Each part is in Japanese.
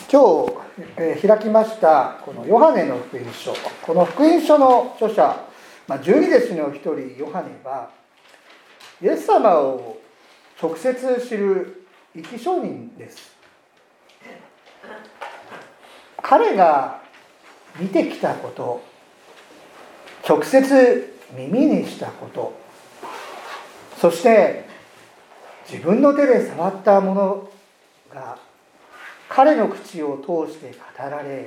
今日、開きましたこのヨハネの福音書、この福音書の著者、十二弟子の一人ヨハネはイエス様を直接知る生き証人です。彼が見てきたこと、直接耳にしたこと、そして自分の手で触ったものが彼の口を通して語られ、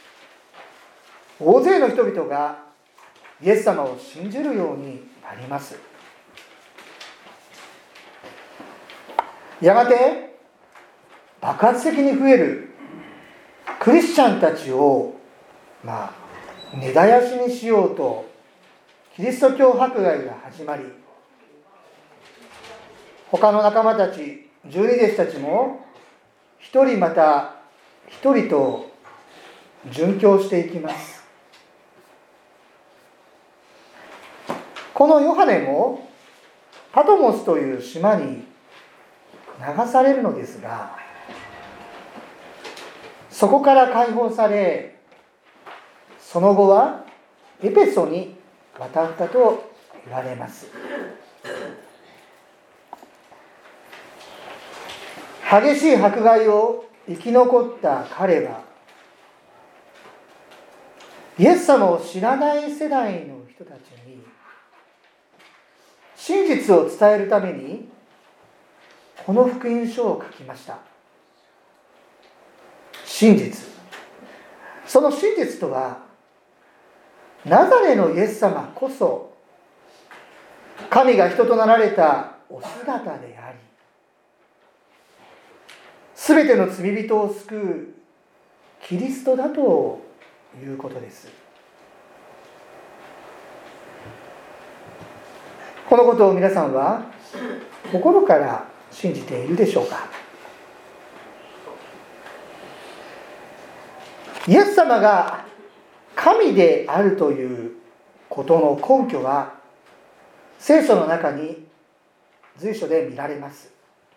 大勢の人々がイエス様を信じるようになります。やがて爆発的に増えるクリスチャンたちを根絶やしにしようとキリスト教迫害が始まり、他の仲間たち、十二弟子たちも一人また一人と殉教していきます。このヨハネもパトモスという島に流されるのですが、そこから解放され、その後はエペソに渡ったと言われます。激しい迫害を生き残った彼は、イエス様を知らない世代の人たちに真実を伝えるためにこの福音書を書きました。真実、その真実とは、ナザレのイエス様こそ神が人となられたお姿であり、すべての罪人を救うキリストだということです。このことを皆さんは心から信じているでしょうか。イエス様が神であるということの根拠は聖書の中に随所で見られます。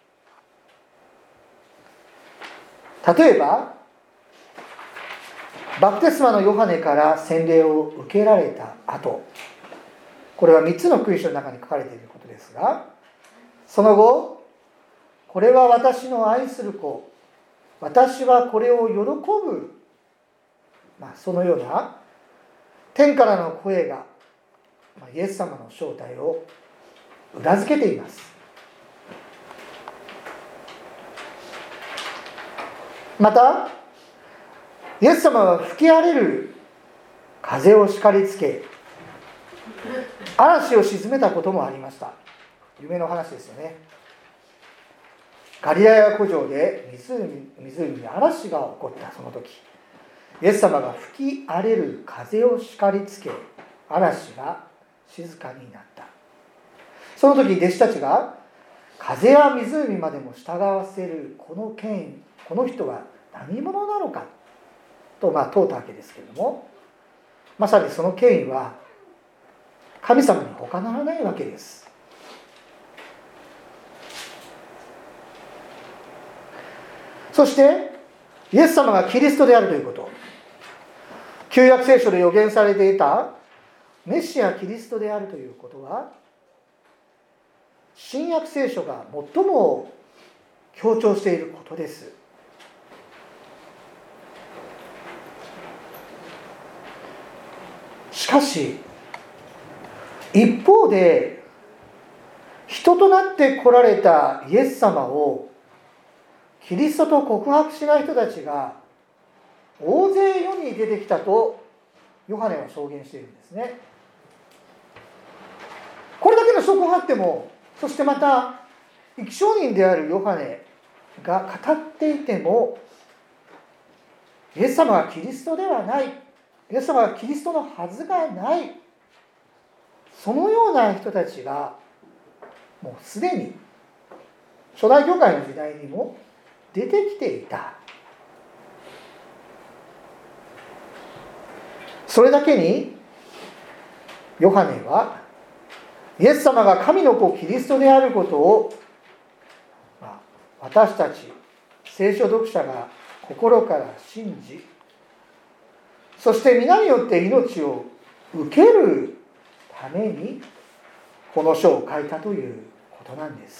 例えばバプテスマのヨハネから洗礼を受けられた後、これは3つの福音書の中に書かれていることですが、その後、これは私の愛する子、私はこれを喜ぶ、そのような天からの声がイエス様の正体を裏付けています。またイエス様は吹き荒れる風を叱りつけ、嵐を鎮めたこともありました。夢の話ですよね。ガリラヤ湖上で湖に嵐が起こったその時、イエス様が吹き荒れる風を叱りつけ、嵐が静かになった。その時弟子たちが、風や湖までも従わせるこの権威、この人は何者なのかと問うたわけですけれども、まさにその権威は神様に他ならないわけです。そしてイエス様がキリストであるということ、旧約聖書で予言されていたメシアキリストであるということは、新約聖書が最も強調していることです。しかし一方で、人となって来られたイエス様をキリストと告白しない人たちが大勢世に出てきたとヨハネは証言しているんですね。これだけの証拠があっても、そしてまた生き証人であるヨハネが語っていても、イエス様はキリストではない、イエス様はキリストのはずがない、そのような人たちがもうすでに初代教会の時代にも出てきていた。それだけにヨハネはイエス様が神の子キリストであることを、私たち聖書読者が心から信じ、そして皆によって命を受けるためにこの書を書いたということなんです。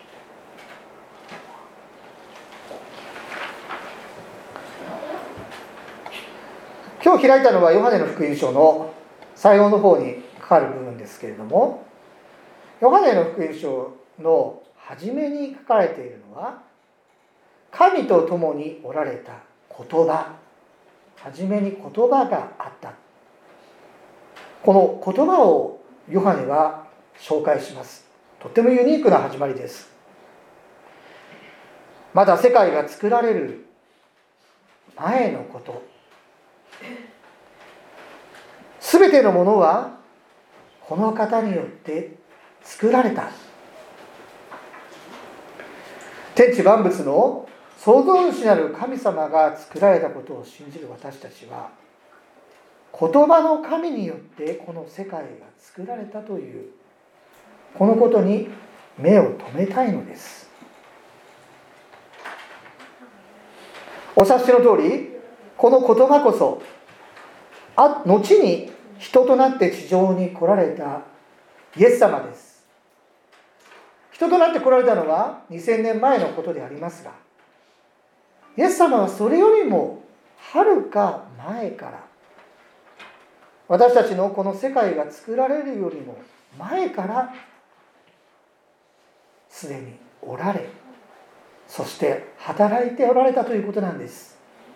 今日開いたのはヨハネの福音書の最後の方にかかる部分ですけれども、ヨハネの福音書の初めに書かれているのは、神と共におられた言葉、初めに言葉があった、この言葉をヨハネは紹介します。とってもユニークな始まりです。まだ世界が作られる前のこと、すべてのものはこの方によって作られた。天地万物の創造主なる神様が作られたことを信じる私たちは、言葉の神によってこの世界が作られたというこのことに目を留めたいのです。お察しの通り、この言葉こそ後に人となって地上に来られたイエス様です。人となって来られたのは2000年前のことでありますが、イエス様はそれよりもはるか前から私たちのこの世界が作られるよりも前からすでにおられ、そして働いておられたということなんです。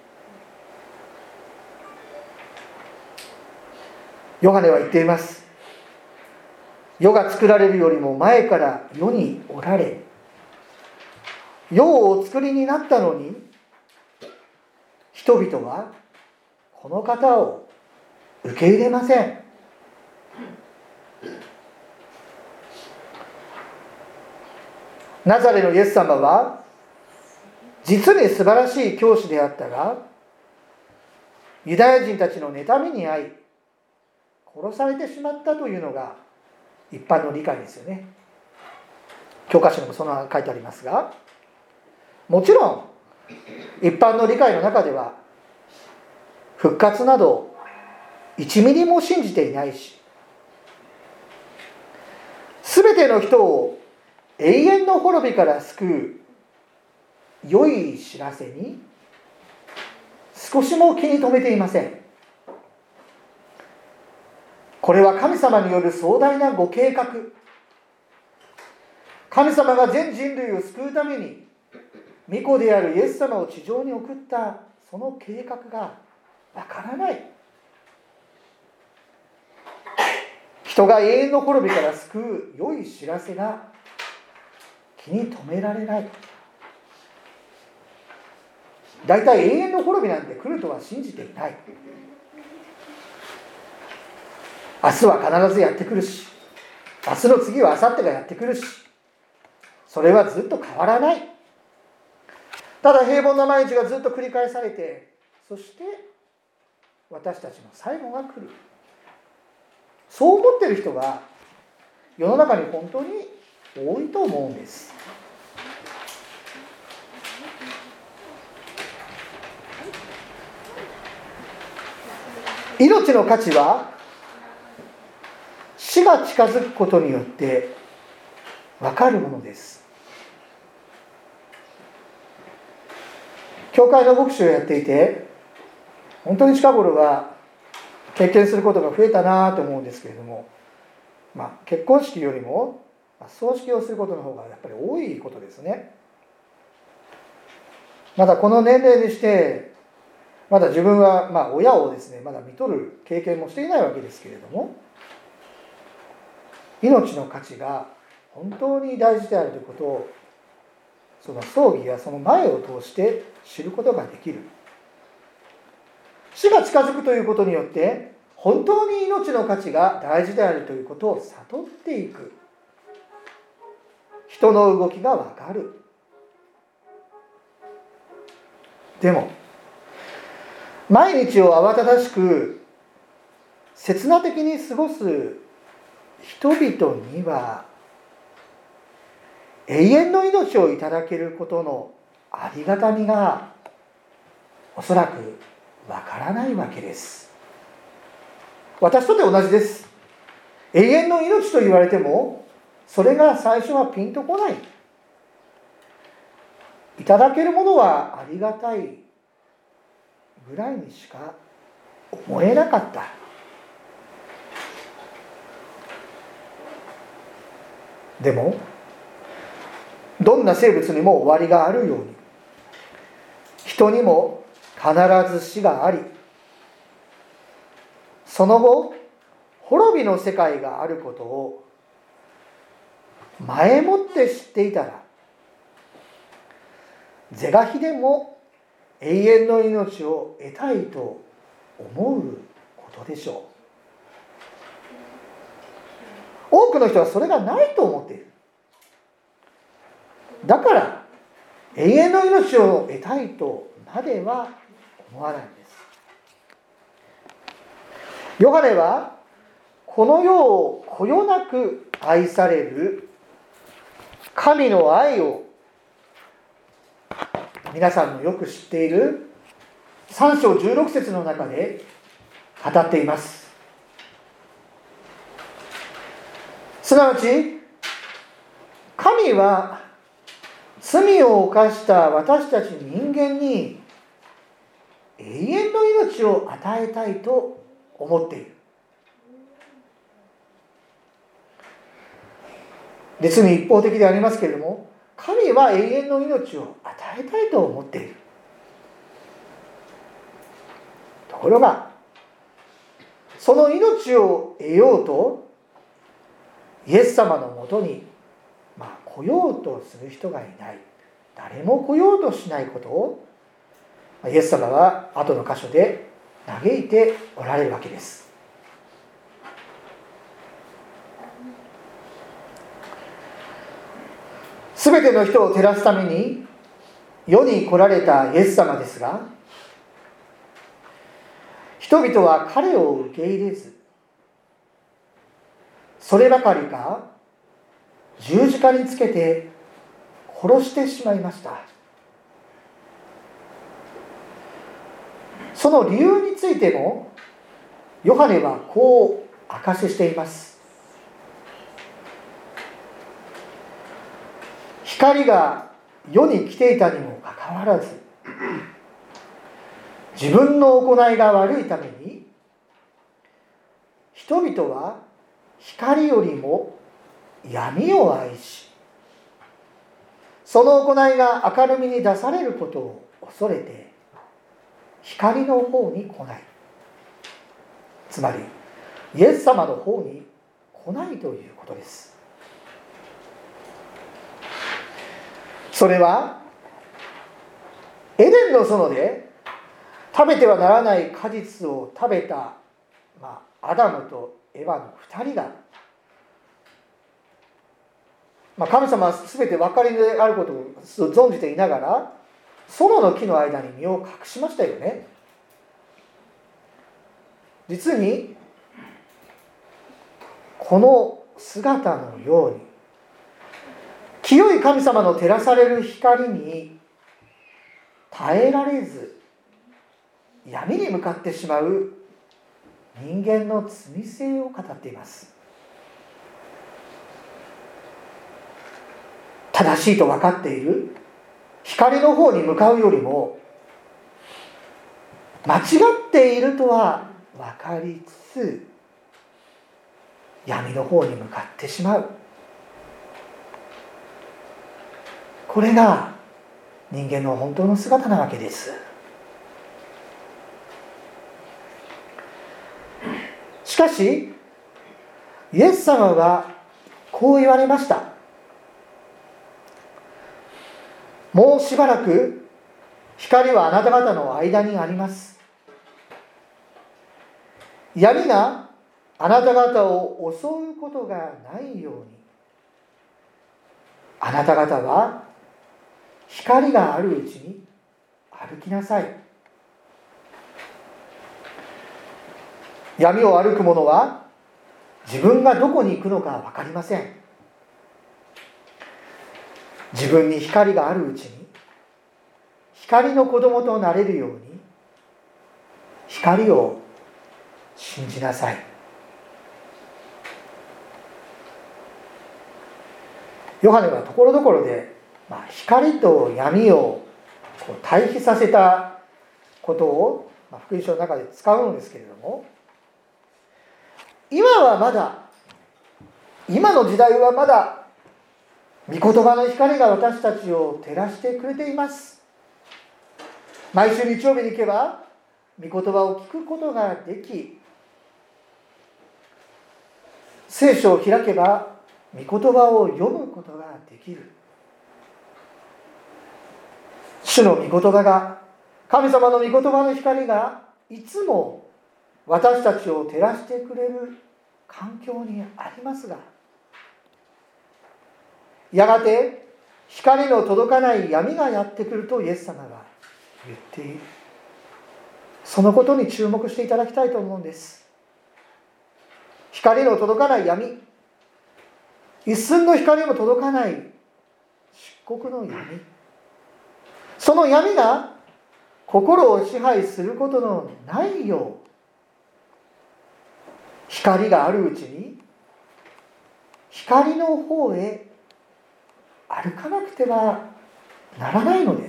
ヨハネは言っています。世が作られるよりも前から世におられ、世をお作りになったのに、人々はこの方を受け入れません。ナザレのイエス様は実に素晴らしい教師であったが、ユダヤ人たちの妬みに遭い殺されてしまったというのが一般の理解ですよね。教科書にもそのように書いてありますが、もちろん一般の理解の中では復活など1ミリも信じていないし、すべての人を永遠の滅びから救う良い知らせに少しも気に留めていません。これは神様による壮大なご計画、神様が全人類を救うために御子であるイエス様を地上に送ったその計画がわからない。人が永遠の滅びから救う良い知らせが気に留められない。だいたい永遠の滅びなんて来るとは信じていない。明日は必ずやってくるし、明日の次は明後日がやってくるし、それはずっと変わらない。ただ平凡な毎日がずっと繰り返されて、そして私たちの最後が来る。そう思っている人が世の中に本当に多いと思うんです。命の価値は死が近づくことによって分かるものです。教会の牧師をやっていて、本当に近頃は経験することが増えたなと思うんですけれども、結婚式よりも葬式をすることの方がやっぱり多いことですね。まだこの年齢にしてまだ自分は親をですねまだ見とる経験もしていないわけですけれども、命の価値が本当に大事であるということをその葬儀やその前を通して知ることができる。死が近づくということによって本当に命の価値が大事であるということを悟っていく。人の動きがわかる。でも毎日を慌ただしく刹那的に過ごす人々には永遠の命をいただけることのありがたみがおそらくわからないわけです。私とて同じです。永遠の命と言われてもそれが最初はピンとこない。いただけるものはありがたいぐらいにしか思えなかった。でもどんな生物にも終わりがあるように、人にも必ず死があり、その後滅びの世界があることを前もって知っていたら、是が非でも永遠の命を得たいと思うことでしょう。多くの人はそれがないと思っている。だから永遠の命を得たいとまでは思わないんです。ヨハネはこの世をこよなく愛される神の愛を皆さんのよく知っている3章16節の中で語っています。すなわち神は罪を犯した私たち人間に永遠の命を与えたいと思っている。実に一方的でありますけれども、神は永遠の命を与えたいと思っている。ところがその命を得ようとイエス様のもとに来ようとする人がいない、誰も来ようとしないことをイエス様は後の箇所で嘆いておられるわけです。すべての人を照らすために世に来られたイエス様ですが、人々は彼を受け入れず、そればかりか十字架につけて殺してしまいました。その理由についてもヨハネはこう証ししています。光が世に来ていたにもかかわらず、自分の行いが悪いために人々は光よりも闇を愛し、その行いが明るみに出されることを恐れて光の方に来ない、つまりイエス様の方に来ないということです。それはエデンの園で食べてはならない果実を食べた、アダムとエヴァの2人が、神様は全て分かりであることを存じていながら園の木の間に身を隠しましたよね。実にこの姿のように清い神様の照らされる光に耐えられず闇に向かってしまう人間の罪性を語っています。正しいと分かっている光の方に向かうよりも、間違っているとは分かりつつ闇の方に向かってしまう。これが人間の本当の姿なわけです。しかしイエス様はこう言われました。もうしばらく光はあなた方の間にあります。闇があなた方を襲うことがないように、あなた方は光があるうちに歩きなさい。闇を歩く者は自分がどこに行くのか分かりません。自分に光があるうちに光の子供となれるように光を信じなさい。ヨハネはところどころで、光と闇を対比させたことを福音書の中で使うのですけれども、今の時代はまだ御言葉の光が私たちを照らしてくれています。毎週日曜日に行けば御言葉を聞くことができ、聖書を開けば御言葉を読むことができる。主の御言葉が、神様の御言葉の光がいつも私たちを照らしてくれる環境にありますが、やがて光の届かない闇がやってくるとイエス様が言っている。そのことに注目していただきたいと思うんです。光の届かない闇、一寸の光も届かない漆黒の闇、その闇が心を支配することのないよう、光があるうちに光の方へ歩かなくてはならないのです。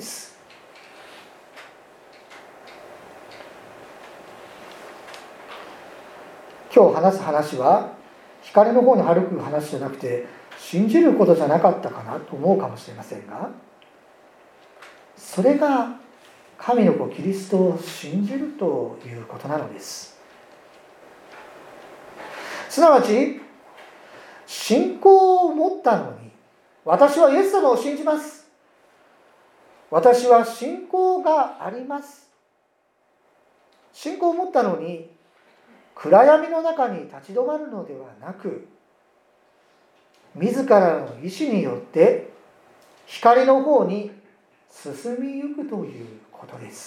今日話す話は光の方に歩く話じゃなくて、信じることじゃなかったかなと思うかもしれませんが、それが神の子キリストを信じるということなのです。すなわち信仰を持ったのに、私はイエス様を信じます、私は信仰があります、信仰を持ったのに暗闇の中に立ち止まるのではなく、自らの意志によって光の方に進みゆくということです。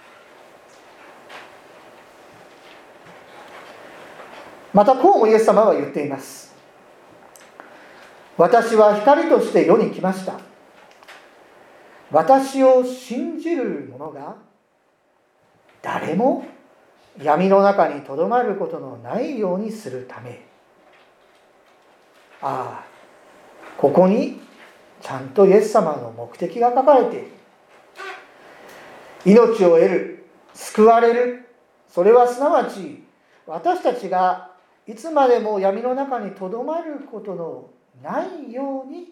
またこうもイエス様は言っています。私は光として世に来ました。私を信じる者が誰も闇の中にとどまることのないようにするため。ここにちゃんとイエス様の目的が書かれている。命を得る、救われる、それはすなわち私たちがいつまでも闇の中にとどまることのないように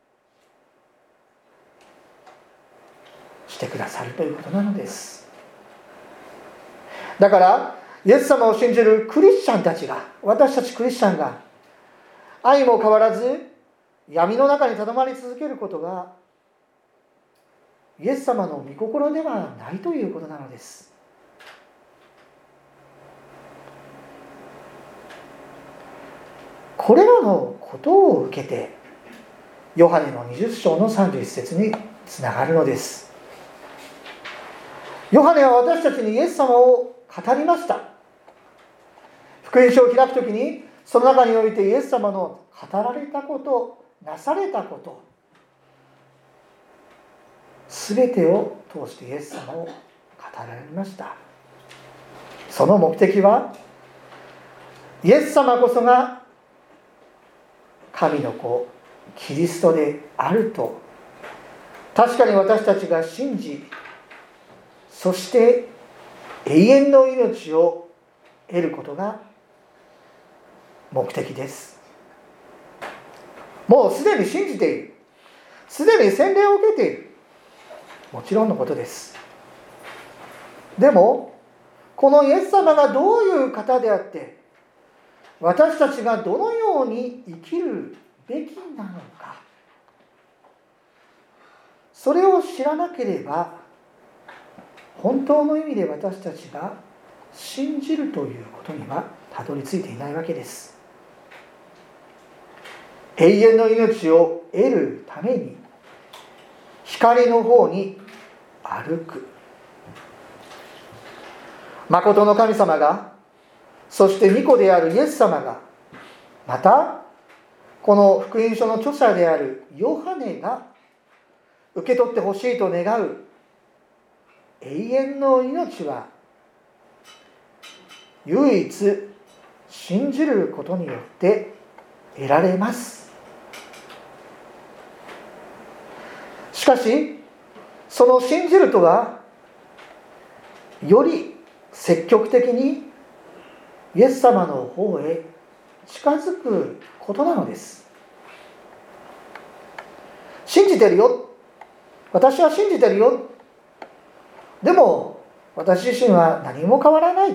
してくださるということなのです。だからイエス様を信じるクリスチャンたちが、私たちクリスチャンが相も変わらず闇の中にとどまり続けることがイエス様の御心ではないということなのです。これらのことを受けてヨハネの20章の31節につながるのです。ヨハネは私たちにイエス様を語りました。福音書を開くときにその中においてイエス様の語られたこと、なされたこと、すべてを通してイエス様を語られました。その目的はイエス様こそが神の子キリストであると確かに私たちが信じ、そして永遠の命を得ることが目的です。もうすでに信じている、すでに洗礼を受けている、もちろんのことです。でもこのイエス様がどういう方であって、私たちがどのように生きるべきなのか、それを知らなければ本当の意味で私たちが信じるということにはたどり着いていないわけです。永遠の命を得るために光の方に歩く。誠の神様が、そして御子であるイエス様が、またこの福音書の著者であるヨハネが受け取ってほしいと願う永遠の命は唯一信じることによって得られます。しかしその信じるとはより積極的にイエス様の方へ近づくことなのです。信じてるよ、私は信じてるよ、でも私自身は何も変わらない、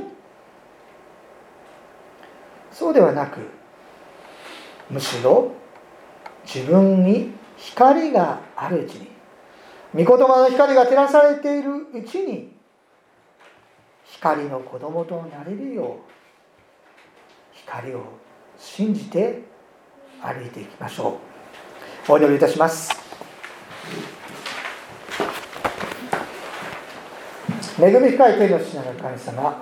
そうではなく、むしろ自分に光があるうちに、御言葉の光が照らされているうちに光の子供となれるよう、光を信じて歩いていきましょう。お祈りいたします。恵み深い天の父なる神様、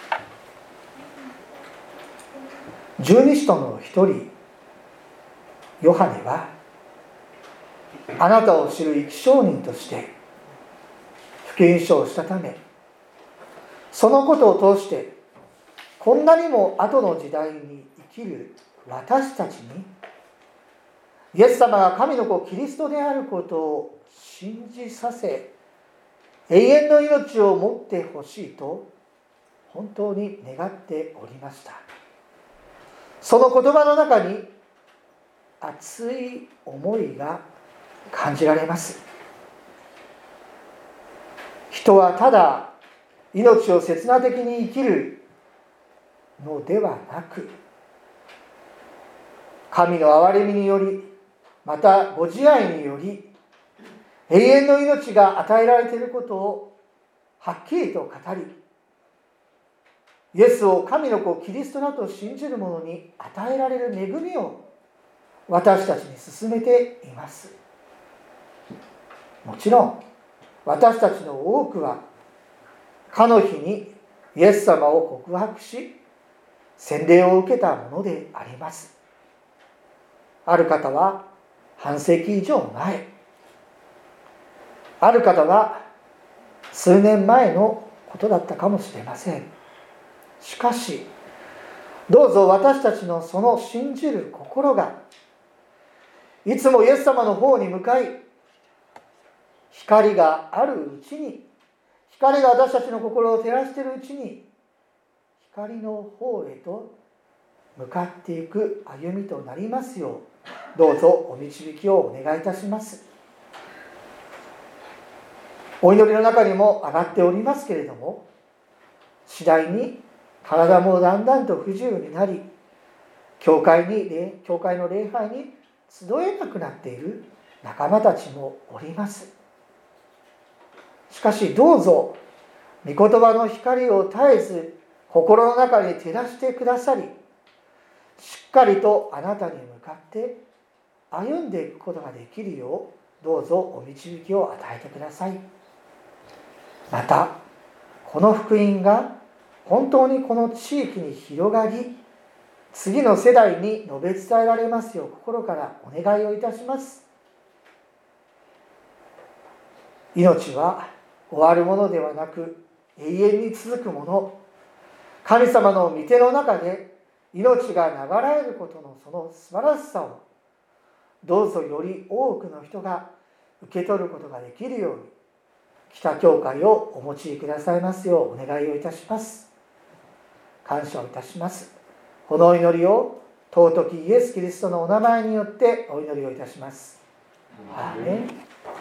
十二使徒の一人ヨハネはあなたを知る生き証人として福音書をしたため、そのことを通してこんなにも後の時代に生きる私たちにイエス様が神の子キリストであることを信じさせ、永遠の命を持ってほしいと本当に願っておりました。その言葉の中に熱い思いが感じられます。人はただ命を刹那的に生きるのではなく、神の憐れみにより、またご自愛により永遠の命が与えられていることをはっきりと語り、イエスを神の子キリストだと信じる者に与えられる恵みを私たちに進めています。もちろん私たちの多くはかの日にイエス様を告白し洗礼を受けたものであります。ある方は半世紀以上前、ある方は数年前のことだったかもしれません。しかしどうぞ私たちのその信じる心がいつもイエス様の方に向かい、光があるうちに、光が私たちの心を照らしているうちに、光の方へと向かっていく歩みとなりますよう、どうぞお導きをお願いいたします。お祈りの中にも上がっておりますけれども、次第に体もだんだんと不自由になり、教会の礼拝に集えなくなっている仲間たちもおります。しかしどうぞ御言葉の光を絶えず心の中に照らしてくださり、しっかりとあなたに向かって歩んでいくことができるよう、どうぞお導きを与えてください。またこの福音が本当にこの地域に広がり、次の世代に述べ伝えられますよう心からお願いをいたします。命は終わるものではなく永遠に続くもの、神様の御手の中で命が流れることのその素晴らしさを、どうぞより多くの人が受け取ることができるように、北教会をお持ちくださいますようお願いをいたします。感謝をいたします。このお祈りを尊きイエス・キリストのお名前によってお祈りをいたします。アーメン。